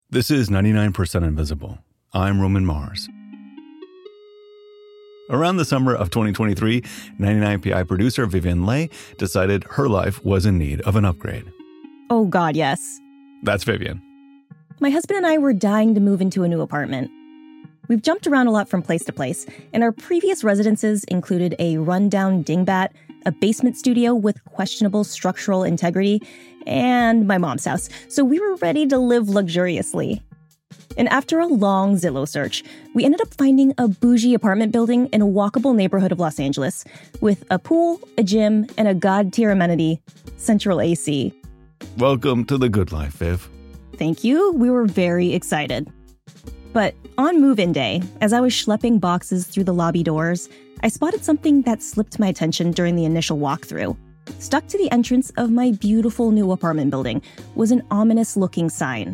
This is 99% Invisible. I'm Roman Mars. Around the summer of 2023, 99PI producer Vivian Le decided her life was in need of an upgrade. Oh God, yes. That's Vivian. My husband and I were dying to move into a new apartment. We've jumped around a lot from place to place, and our previous residences included a rundown dingbat, a basement studio with questionable structural integrity, and my mom's house, so we were ready to live luxuriously. And after a long Zillow search, we ended up finding a bougie apartment building in a walkable neighborhood of Los Angeles with a pool, a gym, and a god-tier amenity, central AC. Welcome to the good life, Viv. Thank you. We were very excited. But on move-in day, as I was schlepping boxes through the lobby doors, I spotted something that slipped my attention during the initial walkthrough. Stuck to the entrance of my beautiful new apartment building was an ominous-looking sign.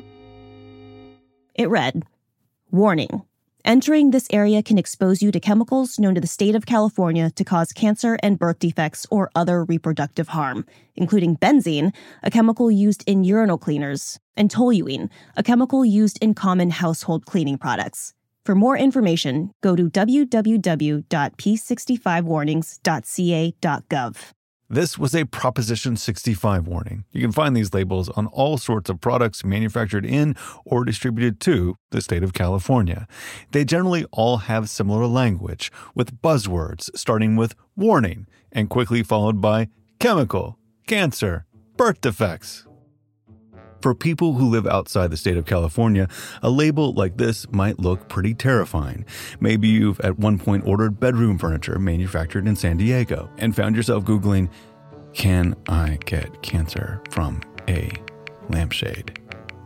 It read, "Warning. Entering this area can expose you to chemicals known to the state of California to cause cancer and birth defects or other reproductive harm, including benzene, a chemical used in urinal cleaners, and toluene, a chemical used in common household cleaning products. For more information, go to www.p65warnings.ca.gov. This was a Proposition 65 warning. You can find these labels on all sorts of products manufactured in or distributed to the state of California. They generally all have similar language, with buzzwords starting with warning and quickly followed by chemical, cancer, birth defects. For people who live outside the state of California, a label like this might look pretty terrifying. Maybe you've at one point ordered bedroom furniture manufactured in San Diego and found yourself Googling, "Can I get cancer from a lampshade?" ?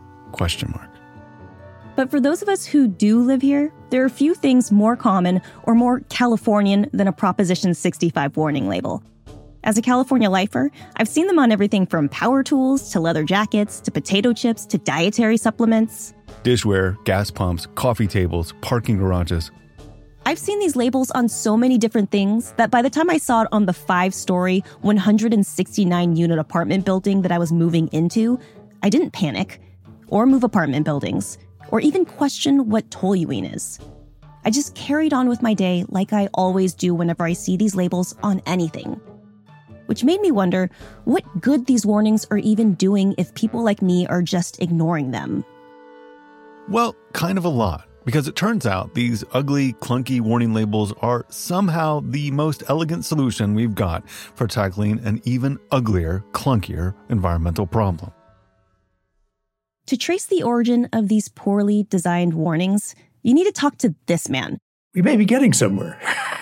But for those of us who do live here, there are few things more common or more Californian than a Proposition 65 warning label. As a California lifer, I've seen them on everything from power tools to leather jackets to potato chips to dietary supplements. Dishware, gas pumps, coffee tables, parking garages. I've seen these labels on so many different things that by the time I saw it on the 5-story, 169-unit apartment building that I was moving into, I didn't panic, or move apartment buildings, or even question what toluene is. I just carried on with my day like I always do whenever I see these labels on anything. Which made me wonder what good these warnings are even doing if people like me are just ignoring them. Well, kind of a lot, because it turns out these ugly, clunky warning labels are somehow the most elegant solution we've got for tackling an even uglier, clunkier environmental problem. To trace the origin of these poorly designed warnings, you need to talk to this man. We may be getting somewhere.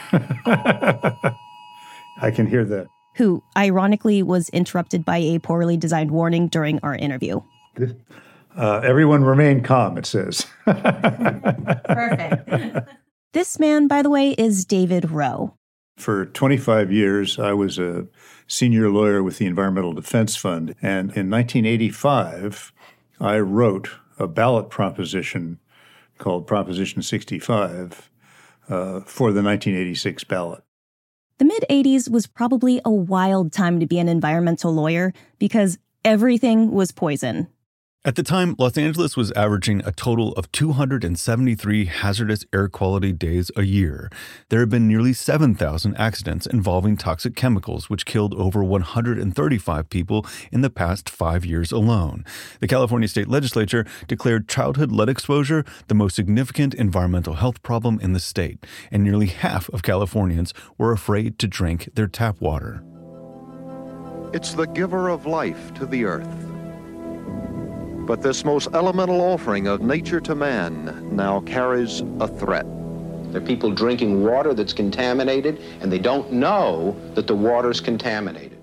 I can hear that. Who, ironically, was interrupted by a poorly designed warning during our interview. Everyone remain calm, it says. Perfect. This man, by the way, is David Rowe. For 25 years, I was a senior lawyer with the Environmental Defense Fund. And in 1985, I wrote a ballot proposition called Proposition 65 for the 1986 ballot. The mid-'80s was probably a wild time to be an environmental lawyer because everything was poison. At the time, Los Angeles was averaging a total of 273 hazardous air quality days a year. There had been nearly 7,000 accidents involving toxic chemicals, which killed over 135 people in the past 5 years alone. The California State Legislature declared childhood lead exposure the most significant environmental health problem in the state, and nearly half of Californians were afraid to drink their tap water. It's the giver of life to the earth. But this most elemental offering of nature to man now carries a threat. There are people drinking water that's contaminated, and they don't know that the water's contaminated.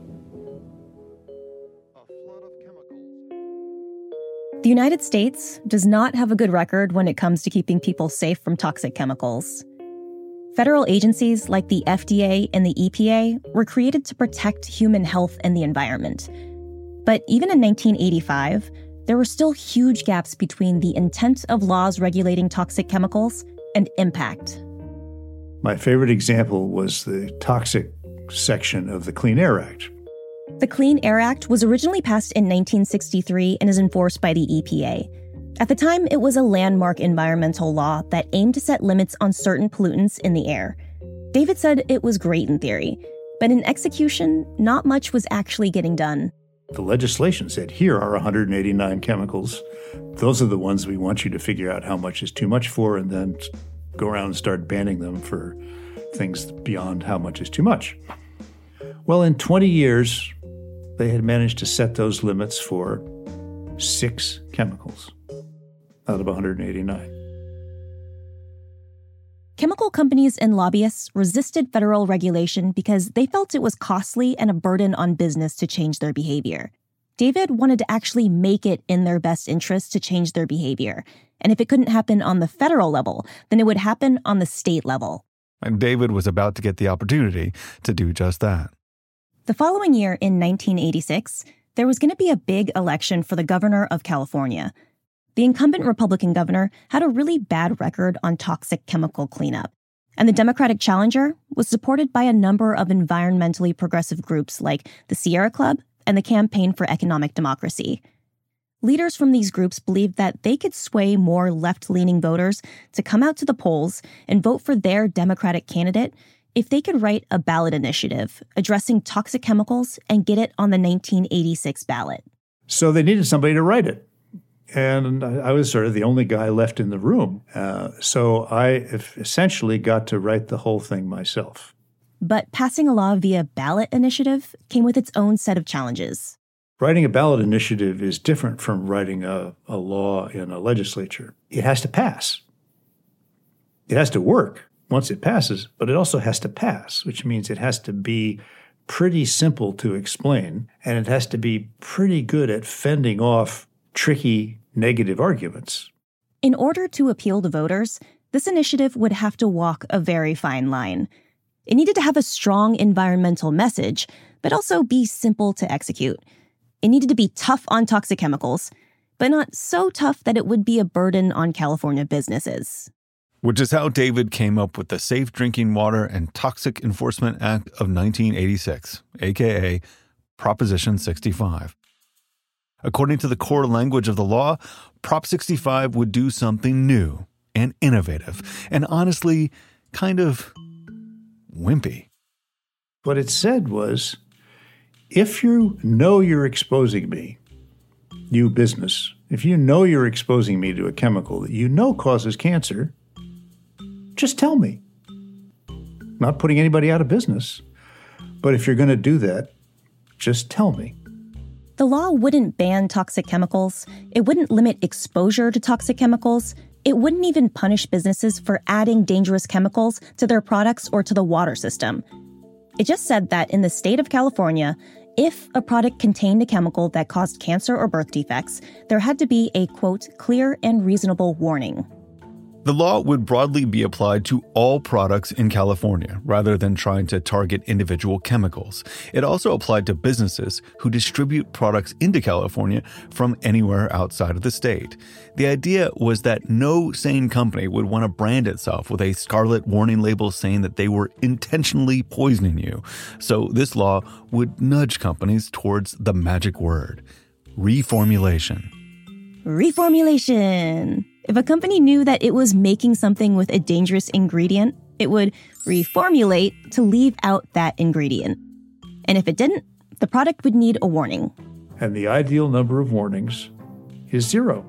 The United States does not have a good record when it comes to keeping people safe from toxic chemicals. Federal agencies like the FDA and the EPA were created to protect human health and the environment. But even in 1985, there were still huge gaps between the intent of laws regulating toxic chemicals and impact. My favorite example was the toxic section of the Clean Air Act. The Clean Air Act was originally passed in 1963 and is enforced by the EPA. At the time, it was a landmark environmental law that aimed to set limits on certain pollutants in the air. David said it was great in theory, but in execution, not much was actually getting done. The legislation said, here are 189 chemicals. Those are the ones we want you to figure out how much is too much for, and then go around and start banning them for things beyond how much is too much. Well, in 20 years, they had managed to set those limits for 6 chemicals out of 189. Chemical companies and lobbyists resisted federal regulation because they felt it was costly and a burden on business to change their behavior. David wanted to actually make it in their best interest to change their behavior. And if it couldn't happen on the federal level, then it would happen on the state level. And David was about to get the opportunity to do just that. The following year, in 1986, there was going to be a big election for the governor of California. The incumbent Republican governor had a really bad record on toxic chemical cleanup, and the Democratic challenger was supported by a number of environmentally progressive groups like the Sierra Club and the Campaign for Economic Democracy. Leaders from these groups believed that they could sway more left-leaning voters to come out to the polls and vote for their Democratic candidate if they could write a ballot initiative addressing toxic chemicals and get it on the 1986 ballot. So they needed somebody to write it. And I was sort of the only guy left in the room. So I essentially got to write the whole thing myself. But passing a law via ballot initiative came with its own set of challenges. Writing a ballot initiative is different from writing a law in a legislature. It has to pass. It has to work once it passes, but it also has to pass, which means it has to be pretty simple to explain, and it has to be pretty good at fending off tricky negative arguments. In order to appeal to voters, this initiative would have to walk a very fine line. It needed to have a strong environmental message, but also be simple to execute. It needed to be tough on toxic chemicals, but not so tough that it would be a burden on California businesses. Which is how David came up with the Safe Drinking Water and Toxic Enforcement Act of 1986, aka Proposition 65. According to the core language of the law, Prop 65 would do something new and innovative and honestly kind of wimpy. What it said was, if you know you're exposing me, you business, if you know you're exposing me to a chemical that you know causes cancer, just tell me. Not putting anybody out of business, but if you're going to do that, just tell me. The law wouldn't ban toxic chemicals. It wouldn't limit exposure to toxic chemicals. It wouldn't even punish businesses for adding dangerous chemicals to their products or to the water system. It just said that in the state of California, if a product contained a chemical that caused cancer or birth defects, there had to be a, quote, clear and reasonable warning. The law would broadly be applied to all products in California rather than trying to target individual chemicals. It also applied to businesses who distribute products into California from anywhere outside of the state. The idea was that no sane company would want to brand itself with a scarlet warning label saying that they were intentionally poisoning you. So this law would nudge companies towards the magic word: reformulation. Reformulation. If a company knew that it was making something with a dangerous ingredient, it would reformulate to leave out that ingredient. And if it didn't, the product would need a warning. And the ideal number of warnings is 0.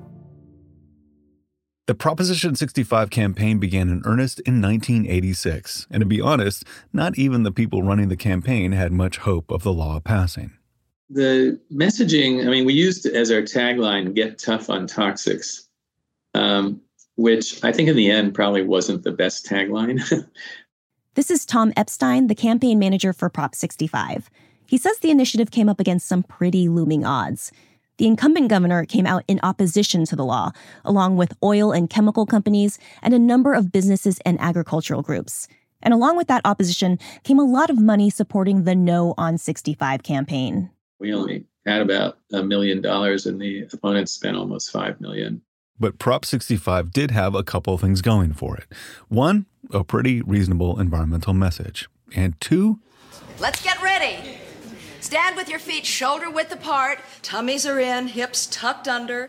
The Proposition 65 campaign began in earnest in 1986. And to be honest, not even the people running the campaign had much hope of the law passing. The messaging, we used as our tagline, "Get tough on toxics," which I think in the end probably wasn't the best tagline. This is Tom Epstein, the campaign manager for Prop 65. He says the initiative came up against some pretty looming odds. The incumbent governor came out in opposition to the law, along with oil and chemical companies and a number of businesses and agricultural groups. And along with that opposition came a lot of money supporting the No on 65 campaign. We only had about $1 million, and the opponents spent almost $5 million. But Prop 65 did have a couple things going for it. One, a pretty reasonable environmental message. And two, let's get ready. Stand with your feet shoulder width apart, tummies are in, hips tucked under.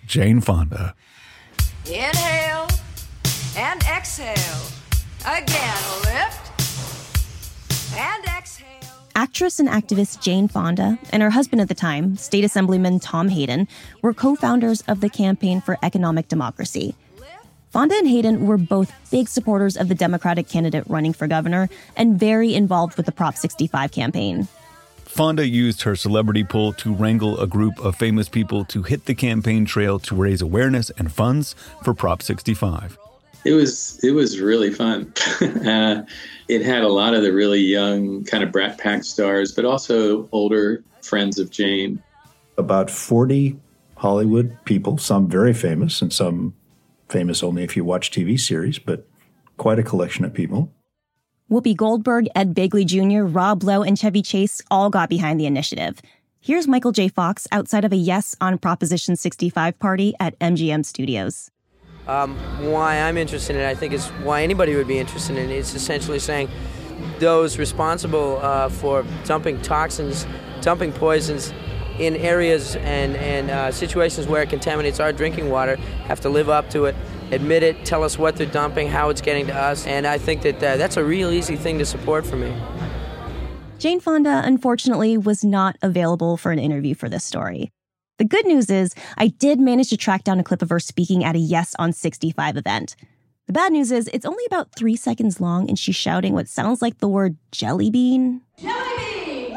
Jane Fonda. Inhale and exhale. Again, lift and exhale. Actress and activist Jane Fonda and her husband at the time, State Assemblyman Tom Hayden, were co-founders of the Campaign for Economic Democracy. Fonda and Hayden were both big supporters of the Democratic candidate running for governor and very involved with the Prop 65 campaign. Fonda used her celebrity pull to wrangle a group of famous people to hit the campaign trail to raise awareness and funds for Prop 65. It was really fun. It had a lot of the really young kind of Brat Pack stars, but also older friends of Jane. About 40 Hollywood people, some very famous and some famous only if you watch TV series, but quite a collection of people. Whoopi Goldberg, Ed Begley Jr., Rob Lowe, and Chevy Chase all got behind the initiative. Here's Michael J. Fox outside of a Yes on Proposition 65 party at MGM Studios. Why I'm interested in it, I think, is why anybody would be interested in it. It's essentially saying those responsible for dumping toxins, dumping poisons in areas and situations where it contaminates our drinking water have to live up to it, admit it, tell us what they're dumping, how it's getting to us. And I think that that's a real easy thing to support for me. Jane Fonda, unfortunately, was not available for an interview for this story. The good news is I did manage to track down a clip of her speaking at a Yes on 65 event. The bad news is it's only about 3 seconds long and she's shouting what sounds like the word jelly bean. Jelly bean!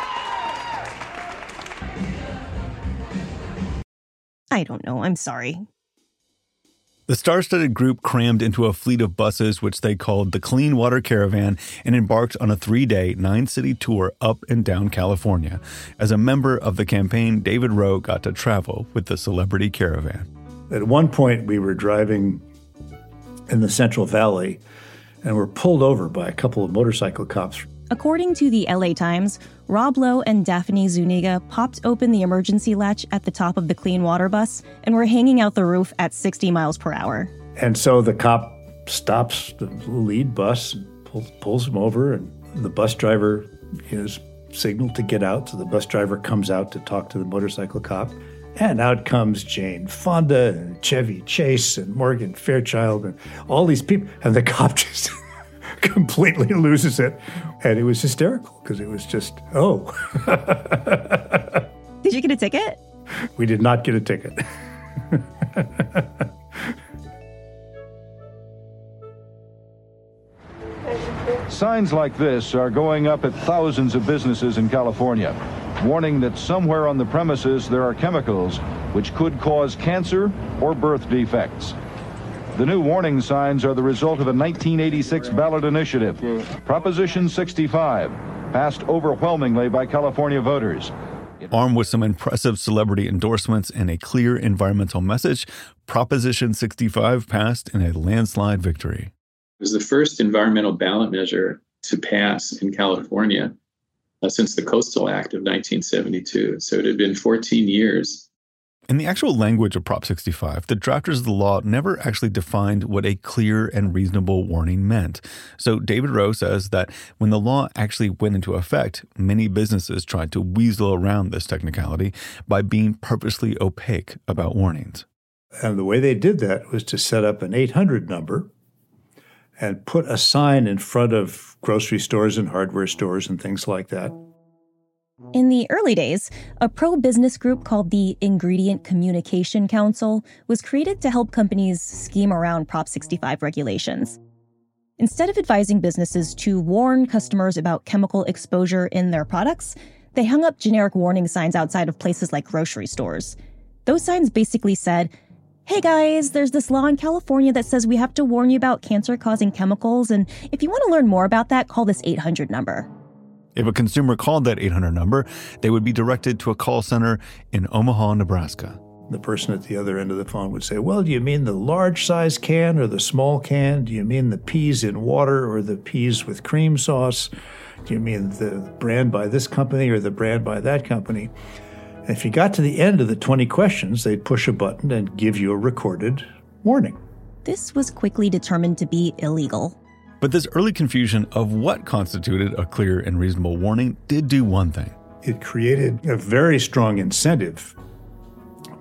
I don't know, I'm sorry. The star-studded group crammed into a fleet of buses, which they called the Clean Water Caravan, and embarked on a 3-day, 9-city tour up and down California. As a member of the campaign, David Rowe got to travel with the celebrity caravan. At one point, we were driving in the Central Valley and were pulled over by a couple of motorcycle cops. According to the LA Times, Rob Lowe and Daphne Zuniga popped open the emergency latch at the top of the clean water bus and were hanging out the roof at 60 miles per hour. And so the cop stops the lead bus and pulls him over, and the bus driver is signaled to get out. So the bus driver comes out to talk to the motorcycle cop. And out comes Jane Fonda and Chevy Chase and Morgan Fairchild and all these people. And the cop just completely loses it. And it was hysterical because it was just, oh. Did you get a ticket? We did not get a ticket. Signs like this are going up at thousands of businesses in California, warning that somewhere on the premises there are chemicals which could cause cancer or birth defects. The new warning signs are the result of a 1986 ballot initiative, Proposition 65, passed overwhelmingly by California voters. Armed with some impressive celebrity endorsements and a clear environmental message, Proposition 65 passed in a landslide victory. It was the first environmental ballot measure to pass in California since the Coastal Act of 1972. So it had been 14 years. In the actual language of Prop 65, the drafters of the law never actually defined what a clear and reasonable warning meant. So David Rowe says that when the law actually went into effect, many businesses tried to weasel around this technicality by being purposely opaque about warnings. And the way they did that was to set up an 800 number and put a sign in front of grocery stores and hardware stores and things like that. In the early days, a pro-business group called the Ingredient Communication Council was created to help companies scheme around Prop 65 regulations. Instead of advising businesses to warn customers about chemical exposure in their products, they hung up generic warning signs outside of places like grocery stores. Those signs basically said, "Hey guys, there's this law in California that says we have to warn you about cancer-causing chemicals, and if you want to learn more about that, call this 800 number." If a consumer called that 800 number, they would be directed to a call center in Omaha, Nebraska. The person at the other end of the phone would say, "Well, do you mean the large size can or the small can? Do you mean the peas in water or the peas with cream sauce? Do you mean the brand by this company or the brand by that company?" And if you got to the end of the 20 questions, they'd push a button and give you a recorded warning. This was quickly determined to be illegal. But this early confusion of what constituted a clear and reasonable warning did do one thing. It created a very strong incentive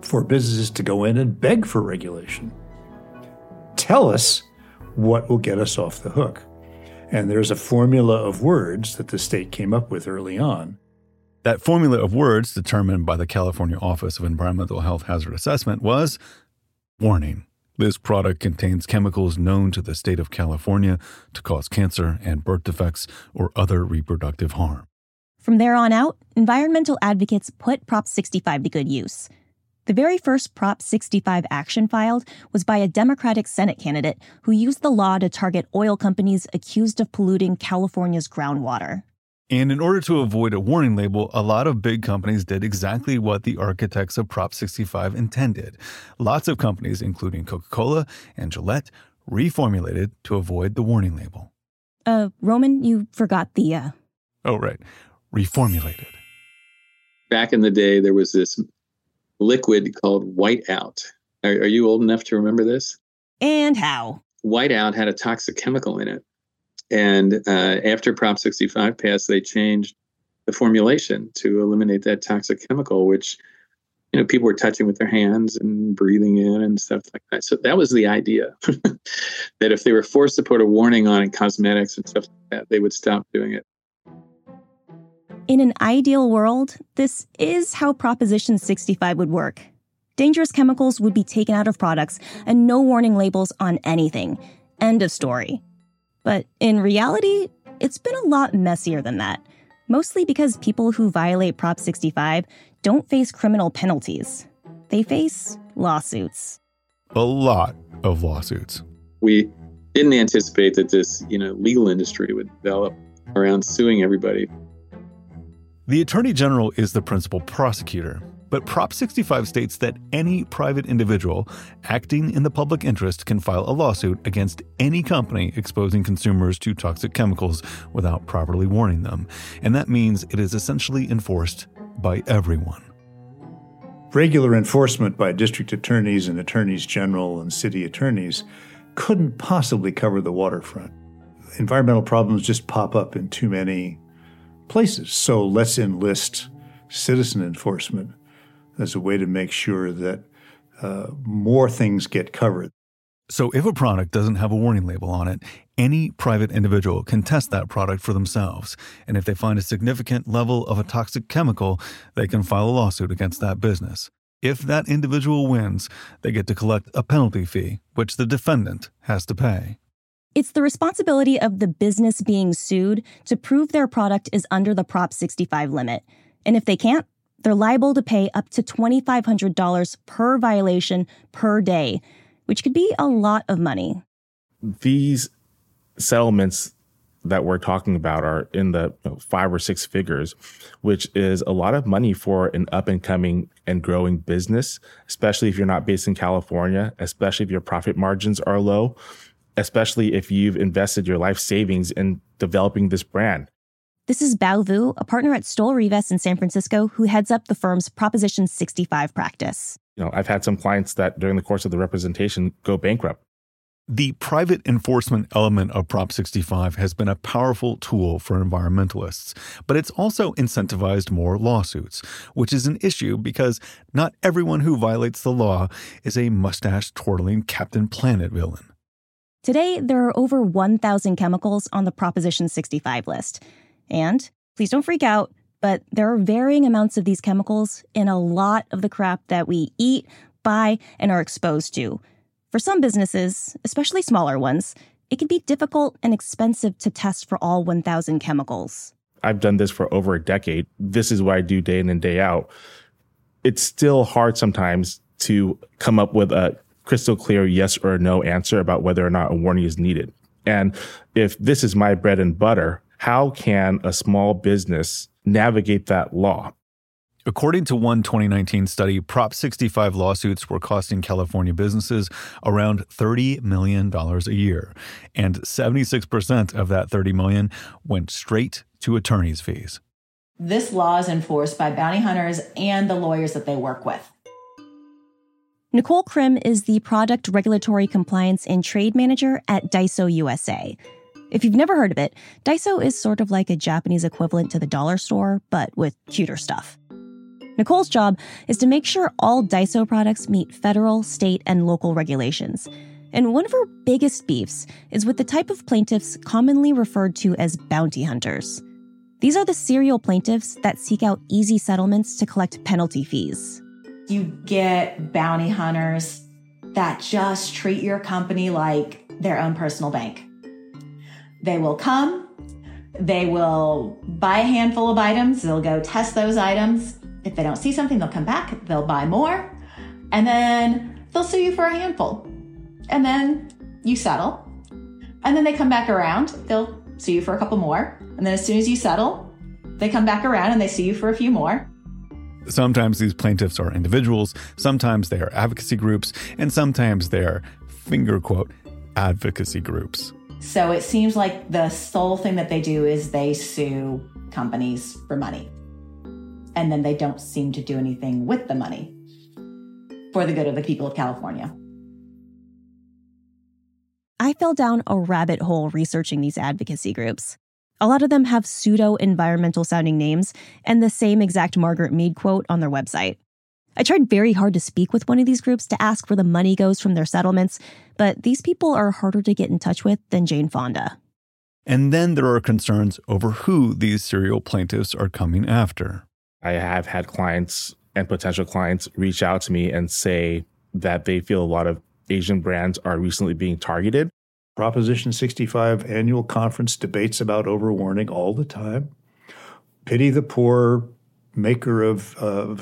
for businesses to go in and beg for regulation. Tell us what will get us off the hook. And there's a formula of words that the state came up with early on. That formula of words, determined by the California Office of Environmental Health Hazard Assessment, was warning. This product contains chemicals known to the state of California to cause cancer and birth defects or other reproductive harm. From there on out, environmental advocates put Prop 65 to good use. The very first Prop 65 action filed was by a Democratic Senate candidate who used the law to target oil companies accused of polluting California's groundwater. And in order to avoid a warning label, a lot of big companies did exactly what the architects of Prop 65 intended. Lots of companies, including Coca-Cola and Gillette, reformulated to avoid the warning label. Roman, you forgot the, Oh, right. Reformulated. Back in the day, there was this liquid called Whiteout. Are you old enough to remember this? And how? Whiteout had a toxic chemical in it. And after Prop 65 passed, they changed the formulation to eliminate that toxic chemical, which, people were touching with their hands and breathing in and stuff like that. So that was the idea, that if they were forced to put a warning on in cosmetics and stuff like that, they would stop doing it. In an ideal world, this is how Proposition 65 would work. Dangerous chemicals would be taken out of products and no warning labels on anything. End of story. But in reality, it's been a lot messier than that. Mostly because people who violate Prop 65 don't face criminal penalties. They face lawsuits. A lot of lawsuits. We didn't anticipate that this, legal industry would develop around suing everybody. The Attorney General is the principal prosecutor, but Prop 65 states that any private individual acting in the public interest can file a lawsuit against any company exposing consumers to toxic chemicals without properly warning them. And that means it is essentially enforced by everyone. Regular enforcement by district attorneys and attorneys general and city attorneys couldn't possibly cover the waterfront. Environmental problems just pop up in too many places. So let's enlist citizen enforcement as a way to make sure that more things get covered. So if a product doesn't have a warning label on it, any private individual can test that product for themselves. And if they find a significant level of a toxic chemical, they can file a lawsuit against that business. If that individual wins, they get to collect a penalty fee, which the defendant has to pay. It's the responsibility of the business being sued to prove their product is under the Prop 65 limit. And if they can't, they're liable to pay up to $2,500 per violation per day, which could be a lot of money. These settlements that we're talking about are in the 5 or 6 figures, which is a lot of money for an up-and-coming and growing business, especially if you're not based in California, especially if your profit margins are low, especially if you've invested your life savings in developing this brand. This is Bao Vu, a partner at Stoll Rivas in San Francisco, who heads up the firm's Proposition 65 practice. I've had some clients that during the course of the representation go bankrupt. The private enforcement element of Prop 65 has been a powerful tool for environmentalists, but it's also incentivized more lawsuits, which is an issue because not everyone who violates the law is a mustache-twirling Captain Planet villain. Today, there are over 1,000 chemicals on the Proposition 65 list. And, please don't freak out, but there are varying amounts of these chemicals in a lot of the crap that we eat, buy, and are exposed to. For some businesses, especially smaller ones, it can be difficult and expensive to test for all 1,000 chemicals. I've done this for over a decade. This is what I do day in and day out. It's still hard sometimes to come up with a crystal clear yes or no answer about whether or not a warning is needed. And if this is my bread and butter, how can a small business navigate that law? According to one 2019 study, Prop 65 lawsuits were costing California businesses around $30 million a year, and 76% of that $30 million went straight to attorney's fees. This law is enforced by bounty hunters and the lawyers that they work with. Nicole Krim is the Product Regulatory Compliance and Trade Manager at Daiso USA. If you've never heard of it, Daiso is sort of like a Japanese equivalent to the dollar store, but with cuter stuff. Nicole's job is to make sure all Daiso products meet federal, state, and local regulations. And one of her biggest beefs is with the type of plaintiffs commonly referred to as bounty hunters. These are the serial plaintiffs that seek out easy settlements to collect penalty fees. You get bounty hunters that just treat your company like their own personal bank. They will come, they will buy a handful of items, they'll go test those items. If they don't see something, they'll come back, they'll buy more, and then they'll sue you for a handful. And then you settle. And then they come back around, they'll sue you for a couple more. And then as soon as you settle, they come back around and they sue you for a few more. Sometimes these plaintiffs are individuals, sometimes they are advocacy groups, and sometimes they are, finger quote, advocacy groups. So it seems like the sole thing that they do is they sue companies for money. And then they don't seem to do anything with the money for the good of the people of California. I fell down a rabbit hole researching these advocacy groups. A lot of them have pseudo-environmental sounding names and the same exact Margaret Mead quote on their website. I tried very hard to speak with one of these groups to ask where the money goes from their settlements, but these people are harder to get in touch with than Jane Fonda. And then there are concerns over who these serial plaintiffs are coming after. I have had clients and potential clients reach out to me and say that they feel a lot of Asian brands are recently being targeted. Proposition 65 annual conference debates about overwarning all the time. Pity the poor maker of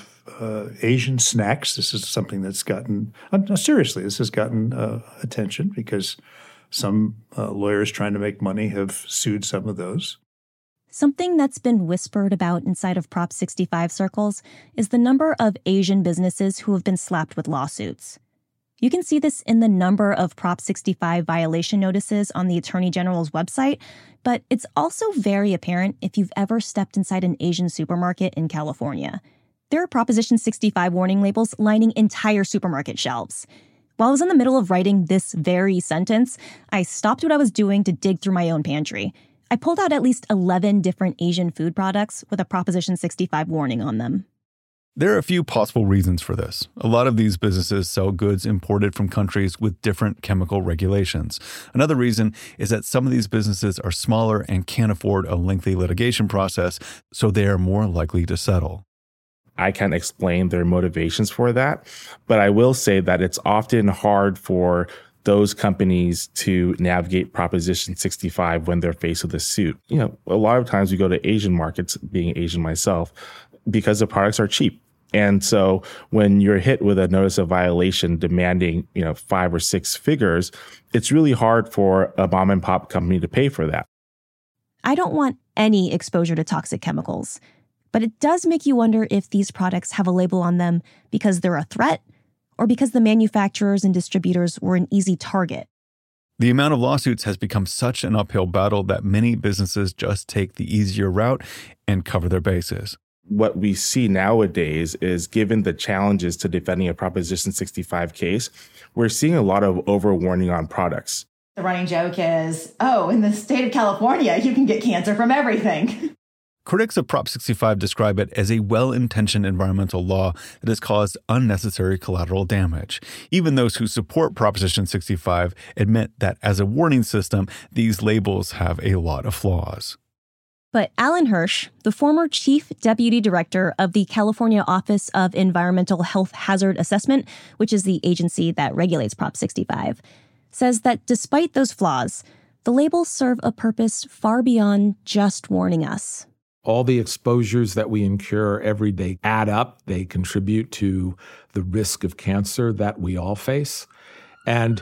Asian snacks. This is something that's gotten, seriously, this has gotten attention because some lawyers trying to make money have sued some of those. Something that's been whispered about inside of Prop 65 circles is the number of Asian businesses who have been slapped with lawsuits. You can see this in the number of Prop 65 violation notices on the Attorney General's website, but it's also very apparent if you've ever stepped inside an Asian supermarket in California. There are Proposition 65 warning labels lining entire supermarket shelves. While I was in the middle of writing this very sentence, I stopped what I was doing to dig through my own pantry. I pulled out at least 11 different Asian food products with a Proposition 65 warning on them. There are a few possible reasons for this. A lot of these businesses sell goods imported from countries with different chemical regulations. Another reason is that some of these businesses are smaller and can't afford a lengthy litigation process, so they are more likely to settle. I can't explain their motivations for that, but I will say that it's often hard for those companies to navigate Proposition 65 when they're faced with a suit. You know, a lot of times we go to Asian markets, being Asian myself, because the products are cheap. And so when you're hit with a notice of violation demanding, 5 or 6 figures, it's really hard for a mom and pop company to pay for that. I don't want any exposure to toxic chemicals, but it does make you wonder if these products have a label on them because they're a threat or because the manufacturers and distributors were an easy target. The amount of lawsuits has become such an uphill battle that many businesses just take the easier route and cover their bases. What we see nowadays is, given the challenges to defending a Proposition 65 case, we're seeing a lot of overwarning on products. The running joke is, in the state of California, you can get cancer from everything. Critics of Prop 65 describe it as a well-intentioned environmental law that has caused unnecessary collateral damage. Even those who support Proposition 65 admit that as a warning system, these labels have a lot of flaws. But Alan Hirsch, the former chief deputy director of the California Office of Environmental Health Hazard Assessment, which is the agency that regulates Prop 65, says that despite those flaws, the labels serve a purpose far beyond just warning us. All the exposures that we incur every day add up. They contribute to the risk of cancer that we all face. And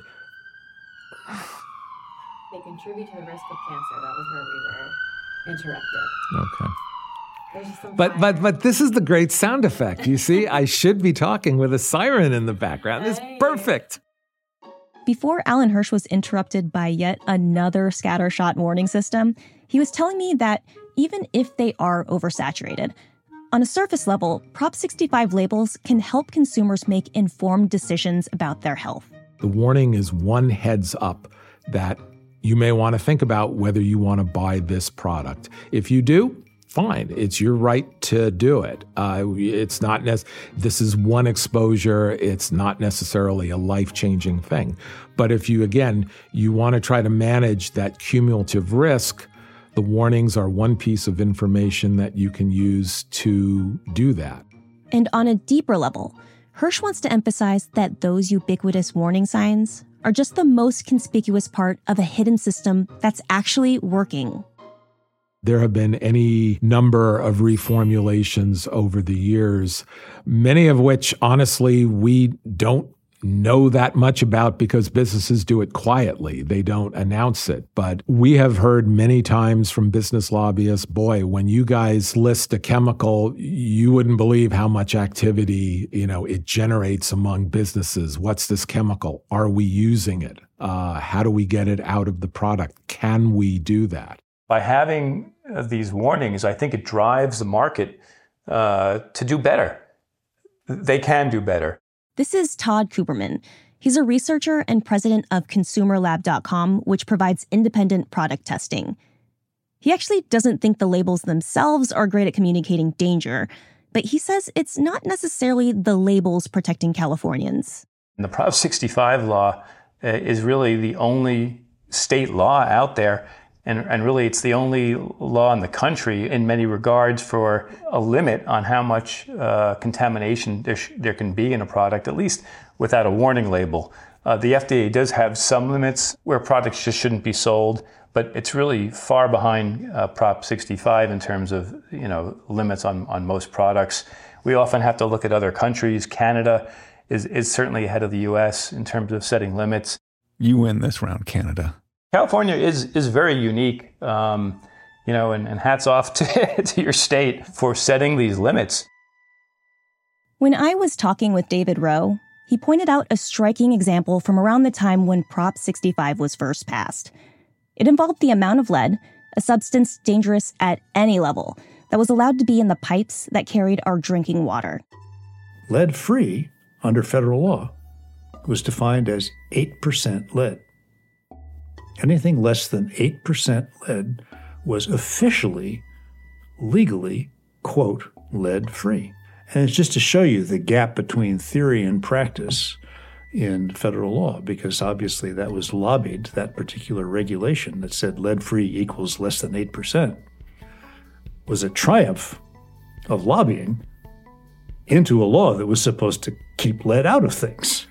they contribute to the risk of cancer. That was where we were interrupted. Okay. But this is the great sound effect. You see, I should be talking with a siren in the background. It's perfect. Before Alan Hirsch was interrupted by yet another scattershot warning system, he was telling me that even if they are oversaturated, on a surface level, Prop 65 labels can help consumers make informed decisions about their health. The warning is one heads up that you may want to think about whether you want to buy this product. If you do, fine. It's your right to do it. It's not this is one exposure. It's not necessarily a life-changing thing. But if you want to try to manage that cumulative risk, the warnings are one piece of information that you can use to do that. And on a deeper level, Hirsch wants to emphasize that those ubiquitous warning signs are just the most conspicuous part of a hidden system that's actually working. There have been any number of reformulations over the years, many of which, honestly, we don't know that much about because businesses do it quietly. They don't announce it. But we have heard many times from business lobbyists, boy, when you guys list a chemical, you wouldn't believe how much activity, it generates among businesses. What's this chemical? Are we using it? How do we get it out of the product? Can we do that? By having these warnings, I think it drives the market to do better. They can do better. This is Todd Cooperman. He's a researcher and president of ConsumerLab.com, which provides independent product testing. He actually doesn't think the labels themselves are great at communicating danger, but he says it's not necessarily the labels protecting Californians. And the Prop 65 law is really the only state law out there. And really, it's the only law in the country in many regards for a limit on how much contamination there can be in a product, at least without a warning label. The FDA does have some limits where products just shouldn't be sold, but it's really far behind Prop 65 in terms of limits on most products. We often have to look at other countries. Canada is certainly ahead of the U.S. in terms of setting limits. You win this round, Canada. California is very unique, and hats off to your state for setting these limits. When I was talking with David Rowe, he pointed out a striking example from around the time when Prop 65 was first passed. It involved the amount of lead, a substance dangerous at any level, that was allowed to be in the pipes that carried our drinking water. Lead-free, under federal law, was defined as 8% lead. Anything less than 8% lead was officially, legally, quote, lead-free. And it's just to show you the gap between theory and practice in federal law, because obviously that was lobbied, that particular regulation that said lead-free equals less than 8%, was a triumph of lobbying into a law that was supposed to keep lead out of things.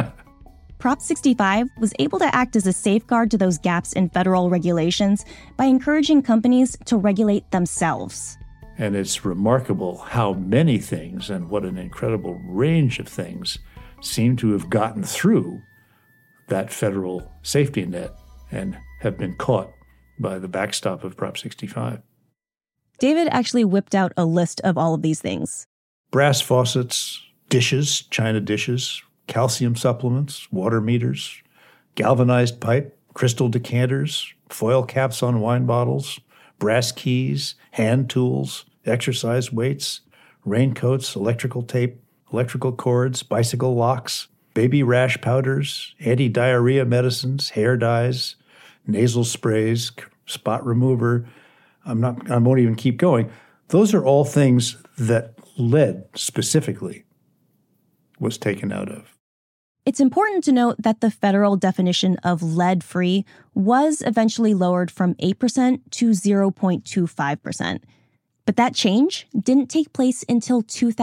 Prop 65 was able to act as a safeguard to those gaps in federal regulations by encouraging companies to regulate themselves. And it's remarkable how many things and what an incredible range of things seem to have gotten through that federal safety net and have been caught by the backstop of Prop 65. David actually whipped out a list of all of these things. Brass faucets, dishes, china dishes, calcium supplements, water meters, galvanized pipe, crystal decanters, foil caps on wine bottles, brass keys, hand tools, exercise weights, raincoats, electrical tape, electrical cords, bicycle locks, baby rash powders, anti-diarrhea medicines, hair dyes, nasal sprays, spot remover. I won't even keep going. Those are all things that lead specifically was taken out of. It's important to note that the federal definition of lead-free was eventually lowered from 8% to 0.25%. But that change didn't take place until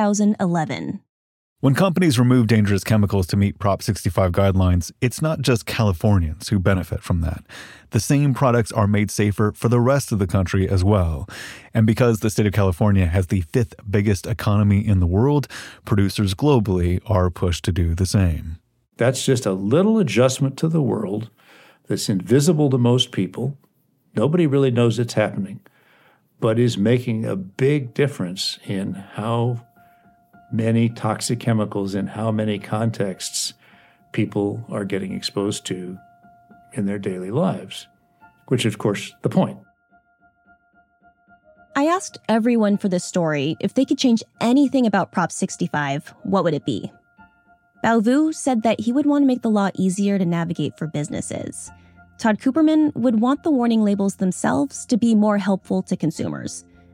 2011. When companies remove dangerous chemicals to meet Prop 65 guidelines, it's not just Californians who benefit from that. The same products are made safer for the rest of the country as well. And because the state of California has the 5th biggest economy in the world, producers globally are pushed to do the same. That's just a little adjustment to the world that's invisible to most people. Nobody really knows it's happening, but is making a big difference in how many toxic chemicals in how many contexts people are getting exposed to in their daily lives, which is, of course, the point. I asked everyone for this story if they could change anything about Prop 65, what would it be? Bao Vu said that he would want to make the law easier to navigate for businesses. Todd Cooperman would want the warning labels themselves to be more helpful to consumers.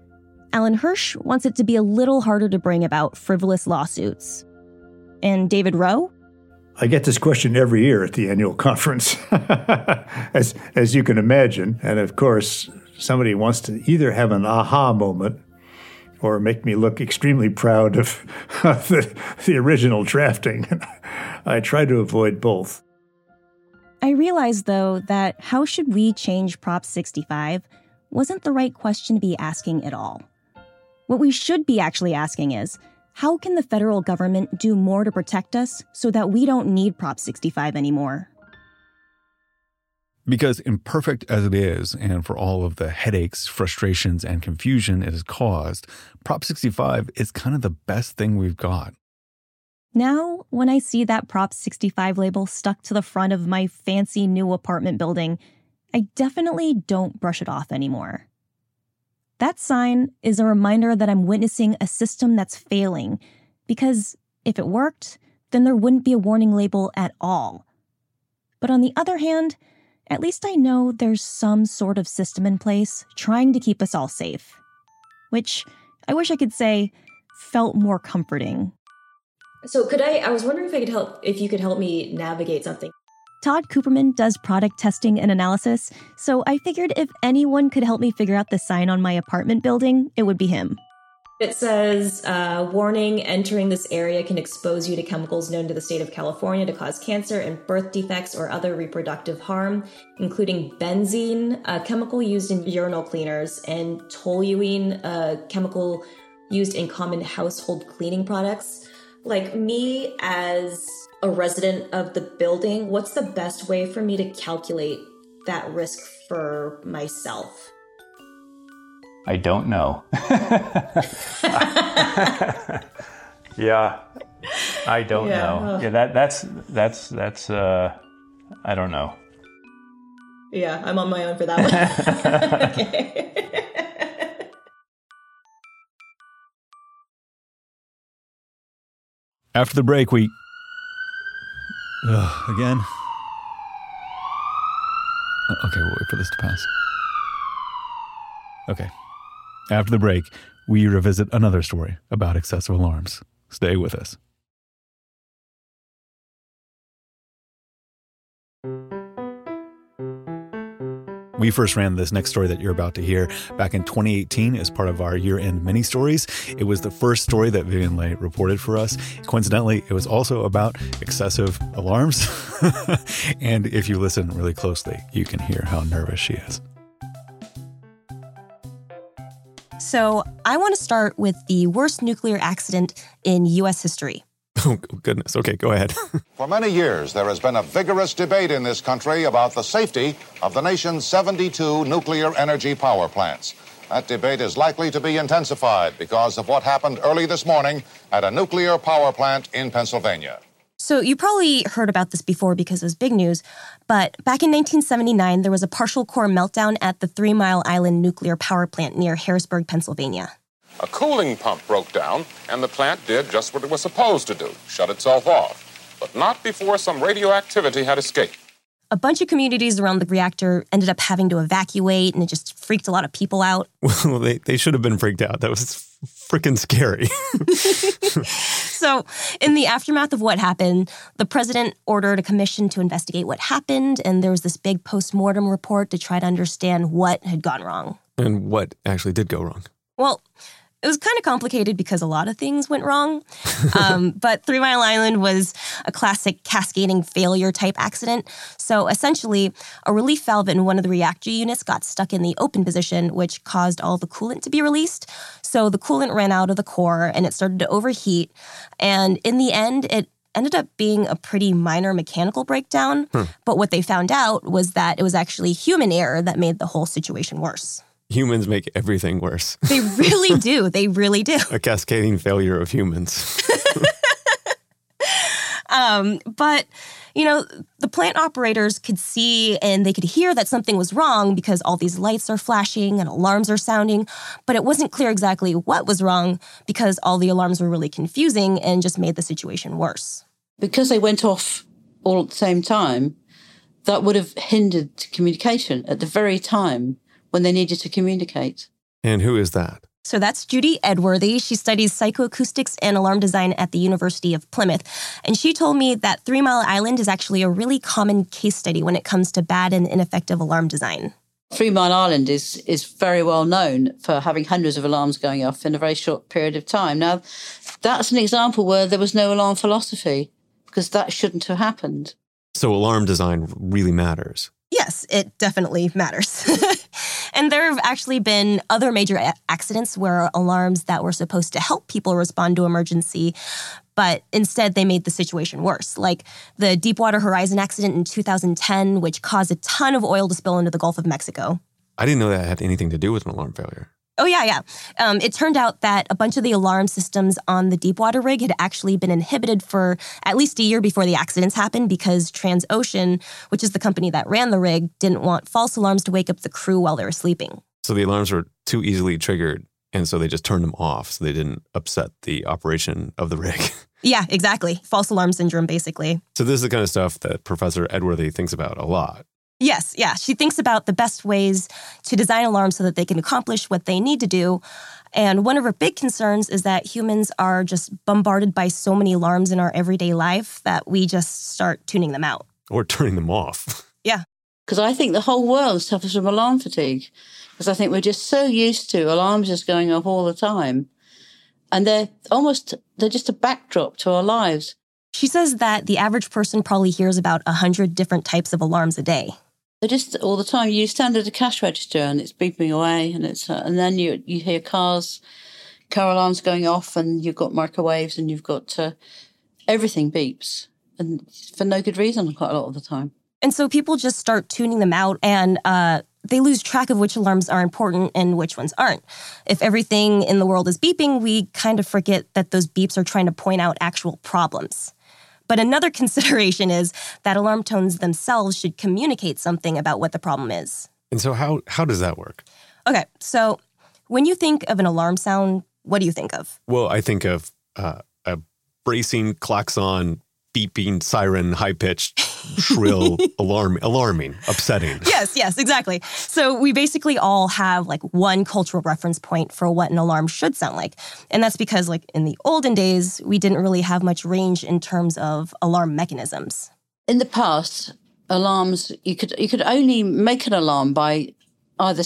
Alan Hirsch wants it to be a little harder to bring about frivolous lawsuits. And David Rowe? I get this question every year at the annual conference, as you can imagine. And of course, somebody wants to either have an aha moment or make me look extremely proud of the original drafting. I try to avoid both. I realized, though, that how should we change Prop 65 wasn't the right question to be asking at all. What we should be actually asking is, how can the federal government do more to protect us so that we don't need Prop 65 anymore? Because imperfect as it is, and for all of the headaches, frustrations, and confusion it has caused, Prop 65 is kind of the best thing we've got. Now, when I see that Prop 65 label stuck to the front of my fancy new apartment building, I definitely don't brush it off anymore. That sign is a reminder that I'm witnessing a system that's failing, because if it worked, then there wouldn't be a warning label at all. But on the other hand, at least I know there's some sort of system in place trying to keep us all safe. Which, I wish I could say, felt more comforting. So I was wondering if you could help me navigate something. Todd Cooperman does product testing and analysis, so I figured if anyone could help me figure out the sign on my apartment building, it would be him. It says, warning, entering this area can expose you to chemicals known to the state of California to cause cancer and birth defects or other reproductive harm, including benzene, a chemical used in urinal cleaners, and toluene, a chemical used in common household cleaning products. Like, me as a resident of the building, what's the best way for me to calculate that risk for myself? I don't know. Yeah, I don't know. Yeah, that's I don't know. Yeah, I'm on my own for that one. Okay. After the break, we... again? Okay, we'll wait for this to pass. Okay. After the break, we revisit another story about excessive alarms. Stay with us. We first ran this next story that you're about to hear back in 2018 as part of our year-end mini-stories. It was the first story that Vivian Leigh reported for us. Coincidentally, it was also about excessive alarms. And if you listen really closely, you can hear how nervous she is. So I want to start with the worst nuclear accident in U.S. history. Oh, goodness. Okay, go ahead. For many years, there has been a vigorous debate in this country about the safety of the nation's 72 nuclear energy power plants. That debate is likely to be intensified because of what happened early this morning at a nuclear power plant in Pennsylvania. So you probably heard about this before because it was big news, but back in 1979, there was a partial core meltdown at the 3 Mile Island nuclear power plant near Harrisburg, Pennsylvania. A cooling pump broke down, and the plant did just what it was supposed to do, shut itself off. But not before some radioactivity had escaped. A bunch of communities around the reactor ended up having to evacuate, and it just freaked a lot of people out. Well, they should have been freaked out. That was freaking scary. So, in the aftermath of what happened, the president ordered a commission to investigate what happened, and there was this big post-mortem report to try to understand what had gone wrong. And what actually did go wrong? Well, it was kind of complicated because a lot of things went wrong. But 3 Mile Island was a classic cascading failure type accident. So essentially, a relief valve in one of the reactor units got stuck in the open position, which caused all the coolant to be released. So the coolant ran out of the core and it started to overheat. And in the end, it ended up being a pretty minor mechanical breakdown. But what they found out was that it was actually human error that made the whole situation worse. Humans make everything worse. They really do. They really do. A cascading failure of humans. But, you know, the plant operators could see and they could hear that something was wrong because all these lights are flashing and alarms are sounding. But it wasn't clear exactly what was wrong because all the alarms were really confusing and just made the situation worse. Because they went off all at the same time, that would have hindered communication at the very time when they needed to communicate. And who is that? So that's Judy Edworthy. She studies psychoacoustics and alarm design at the University of Plymouth. And she told me that 3 Mile Island is actually a really common case study when it comes to bad and ineffective alarm design. 3 Mile Island is very well known for having hundreds of alarms going off in a very short period of time. Now, that's an example where there was no alarm philosophy, because that shouldn't have happened. So alarm design really matters. Yes, it definitely matters. And there have actually been other major accidents where alarms that were supposed to help people respond to emergency, but instead they made the situation worse, like the Deepwater Horizon accident in 2010, which caused a ton of oil to spill into the Gulf of Mexico. I didn't know that had anything to do with an alarm failure. Oh, yeah. It turned out that a bunch of the alarm systems on the Deepwater rig had actually been inhibited for at least a year before the accidents happened because Transocean, which is the company that ran the rig, didn't want false alarms to wake up the crew while they were sleeping. So the alarms were too easily triggered, and so they just turned them off so they didn't upset the operation of the rig. Yeah, exactly. False alarm syndrome, basically. So this is the kind of stuff that Professor Edworthy thinks about a lot. Yes, yeah. She thinks about the best ways to design alarms so that they can accomplish what they need to do. And one of her big concerns is that humans are just bombarded by so many alarms in our everyday life that we just start tuning them out. Or turning them off. Yeah. Because I think the whole world suffers from alarm fatigue. Because I think we're just so used to alarms just going off all the time. And they're just a backdrop to our lives. She says that the average person probably hears about 100 different types of alarms a day. They're just all the time. You stand at a cash register and it's beeping away, and then you hear car alarms going off, and you've got microwaves, and you've got everything beeps, and for no good reason quite a lot of the time. And so people just start tuning them out, and they lose track of which alarms are important and which ones aren't. If everything in the world is beeping, we kind of forget that those beeps are trying to point out actual problems. But another consideration is that alarm tones themselves should communicate something about what the problem is. And so how does that work? Okay, so when you think of an alarm sound, what do you think of? Well, I think of a bracing, klaxon, beeping, siren, high-pitched, shrill, alarming, upsetting. Yes, exactly. So we basically all have like one cultural reference point for what an alarm should sound like. And that's because like in the olden days, we didn't really have much range in terms of alarm mechanisms. In the past, alarms, you could only make an alarm by either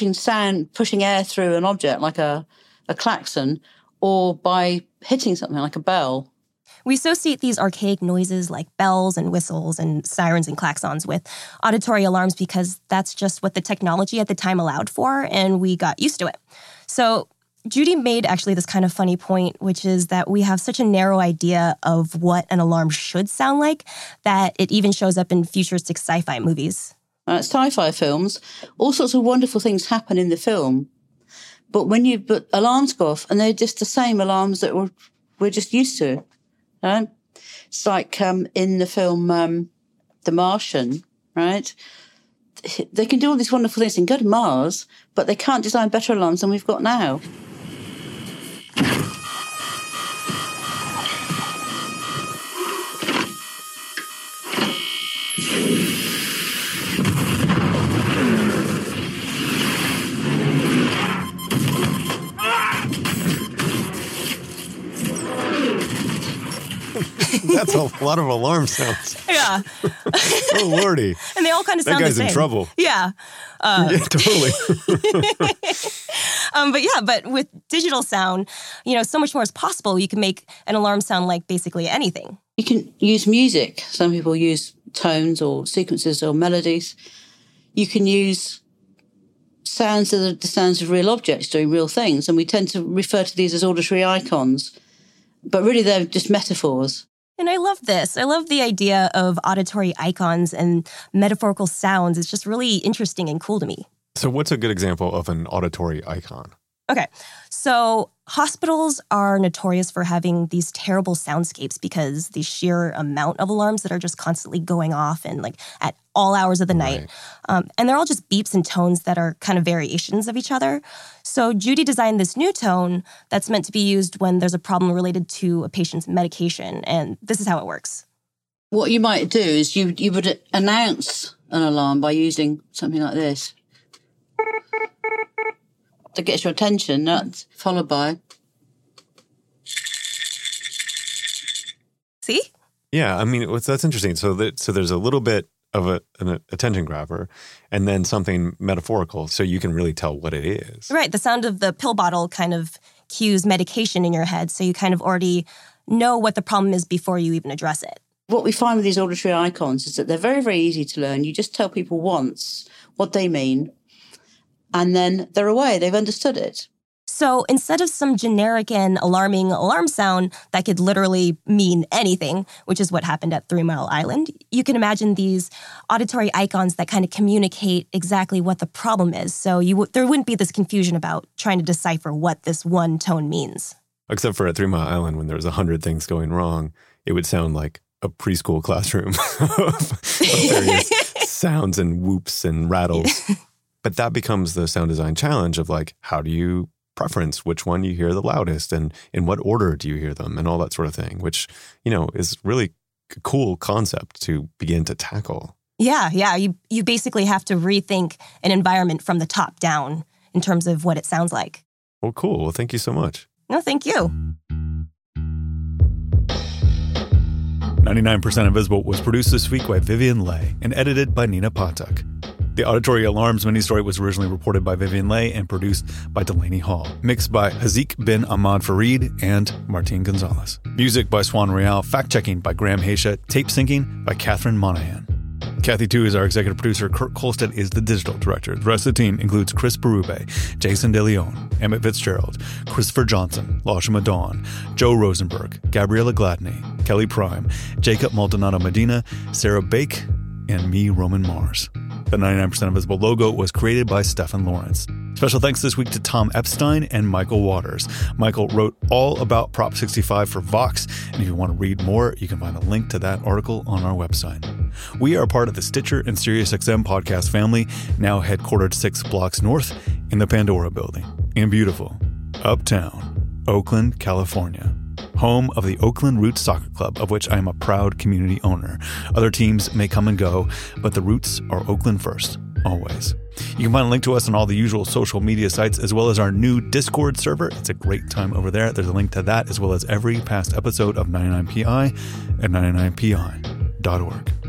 pushing air through an object like a klaxon, or by hitting something like a bell. We associate these archaic noises like bells and whistles and sirens and klaxons with auditory alarms because that's just what the technology at the time allowed for, and we got used to it. So Judy made actually this kind of funny point, which is that we have such a narrow idea of what an alarm should sound like that it even shows up in futuristic sci-fi movies. Sci-fi films, all sorts of wonderful things happen in the film, but alarms go off, and they're just the same alarms that we're just used to. It's like in the film The Martian, right? They can do all these wonderful things and go to Mars, but they can't design better alarms than we've got now. That's a lot of alarm sounds. Yeah. Oh, Lordy. And they all kind of sound the same. That guy's in trouble. Yeah. Yeah, totally. But with digital sound, so much more is possible. You can make an alarm sound like basically anything. You can use music. Some people use tones or sequences or melodies. You can use sounds that are the sounds of real objects doing real things, and we tend to refer to these as auditory icons. But really, they're just metaphors. And I love this. I love the idea of auditory icons and metaphorical sounds. It's just really interesting and cool to me. So what's a good example of an auditory icon? Okay, so hospitals are notorious for having these terrible soundscapes because the sheer amount of alarms that are just constantly going off and like at all hours of the night. And they're all just beeps and tones that are kind of variations of each other. So Judy designed this new tone that's meant to be used when there's a problem related to a patient's medication. And this is how it works. What you might do is you would announce an alarm by using something like this. that gets your attention. That's followed by... See? Yeah, I mean, that's interesting. So there's a little bit of an attention grabber and then something metaphorical so you can really tell what it is. Right. The sound of the pill bottle kind of cues medication in your head, so you kind of already know what the problem is before you even address it. What we find with these auditory icons is that they're very, very easy to learn. You just tell people once what they mean, and then they're away. They've understood it. So instead of some generic and alarming alarm sound that could literally mean anything, which is what happened at 3 Mile Island, you can imagine these auditory icons that kind of communicate exactly what the problem is. So there wouldn't be this confusion about trying to decipher what this one tone means. Except for at 3 Mile Island, when there was 100 things going wrong, it would sound like a preschool classroom of various sounds and whoops and rattles. But that becomes the sound design challenge of like, how do you preference which one you hear the loudest and in what order do you hear them and all that sort of thing, which, is really a cool concept to begin to tackle. Yeah. You basically have to rethink an environment from the top down in terms of what it sounds like. Well, cool. Well, thank you so much. No, thank you. 99% Invisible was produced this week by Vivian Leigh and edited by Nina Patak. The Auditory Alarms ministory was originally reported by Vivian Leigh and produced by Delaney Hall. Mixed by Hazik bin Ahmad Farid and Martin Gonzalez. Music by Swan Royale. Fact-checking by Graham Haysha. Tape syncing by Catherine Monahan. Kathy Tu is our executive producer. Kurt Kolstedt is the digital director. The rest of the team includes Chris Berube, Jason DeLeon, Emmett Fitzgerald, Christopher Johnson, Lashima Dawn, Joe Rosenberg, Gabriella Gladney, Kelly Prime, Jacob Maldonado Medina, Sarah Bake, and me, Roman Mars. The 99% Invisible logo was created by Stefan Lawrence. Special thanks this week to Tom Epstein and Michael Waters. Michael wrote all about Prop 65 for Vox, and if you want to read more, you can find a link to that article on our website. We are part of the Stitcher and SiriusXM podcast family, now headquartered 6 blocks north in the Pandora Building in beautiful Uptown, Oakland, California. Home of the Oakland Roots Soccer Club, of which I am a proud community owner. Other teams may come and go, but the Roots are Oakland first, always. You can find a link to us on all the usual social media sites, as well as our new Discord server. It's a great time over there. There's a link to that, as well as every past episode of 99PI at 99pi.org.